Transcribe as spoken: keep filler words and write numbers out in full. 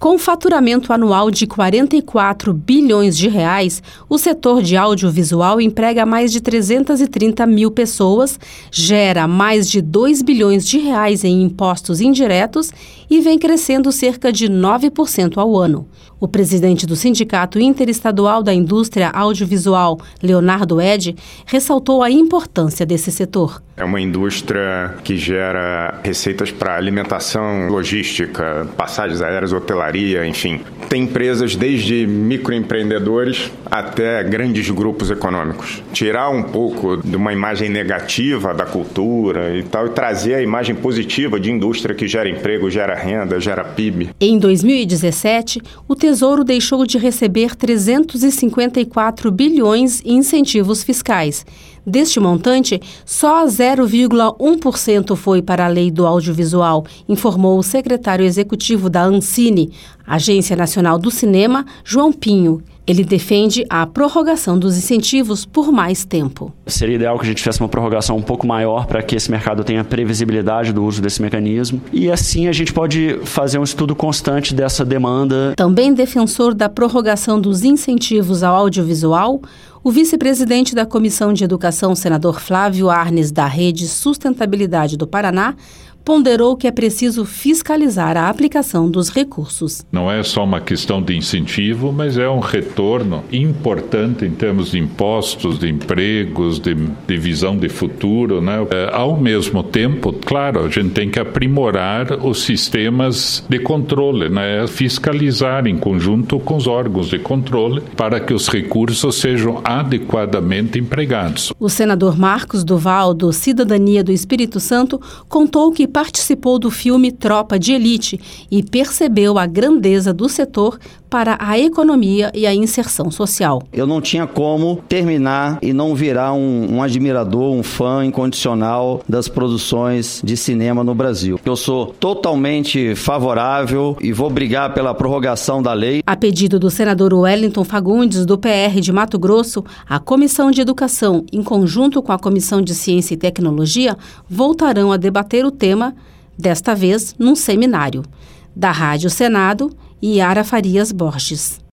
Com faturamento anual de quarenta e quatro bilhões de reais, o setor de audiovisual emprega mais de trezentas e trinta mil pessoas, gera mais de dois bilhões de reais em impostos indiretos e vem crescendo cerca de nove por cento ao ano. O presidente do Sindicato Interestadual da Indústria Audiovisual, Leonardo Ed, ressaltou a importância desse setor. É uma indústria que gera receitas para alimentação, logística, passagens aéreas, hotelaria, enfim. Tem empresas desde microempreendedores até grandes grupos econômicos. Tirar um pouco de uma imagem negativa da cultura e tal e trazer a imagem positiva de indústria que gera emprego, gera renda, gera P I B. Em dois mil e dezessete, o Tesouro deixou de receber trezentos e cinquenta e quatro bilhões em incentivos fiscais. Deste montante, só zero vírgula um por cento foi para a Lei do Audiovisual, informou o secretário executivo da Ancine, Agência Nacional do Cinema, João Pinho. Ele defende a prorrogação dos incentivos por mais tempo. Seria ideal que a gente tivesse uma prorrogação um pouco maior para que esse mercado tenha previsibilidade do uso desse mecanismo. E assim a gente pode fazer um estudo constante dessa demanda. Também defensor da prorrogação dos incentivos ao audiovisual, o vice-presidente da Comissão de Educação, senador Flávio Arnes, da Rede Sustentabilidade do Paraná, ponderou que é preciso fiscalizar a aplicação dos recursos. Não é só uma questão de incentivo, mas é um retorno importante em termos de impostos, de empregos, de, de visão de futuro, né? É, ao mesmo tempo, claro, a gente tem que aprimorar os sistemas de controle, né? Fiscalizar em conjunto com os órgãos de controle para que os recursos sejam adequadamente empregados. O senador Marcos Duval, do Cidadania do Espírito Santo, contou que participou do filme Tropa de Elite e percebeu a grandeza do setor para a economia e a inserção social. Eu não tinha como terminar e não virar um, um admirador, um fã incondicional das produções de cinema no Brasil. Eu sou totalmente favorável e vou brigar pela prorrogação da lei. A pedido do senador Wellington Fagundes, do P R de Mato Grosso, a Comissão de Educação, em conjunto com a Comissão de Ciência e Tecnologia, voltarão a debater o tema, desta vez num seminário. Da Rádio Senado, Yara Farias Borges.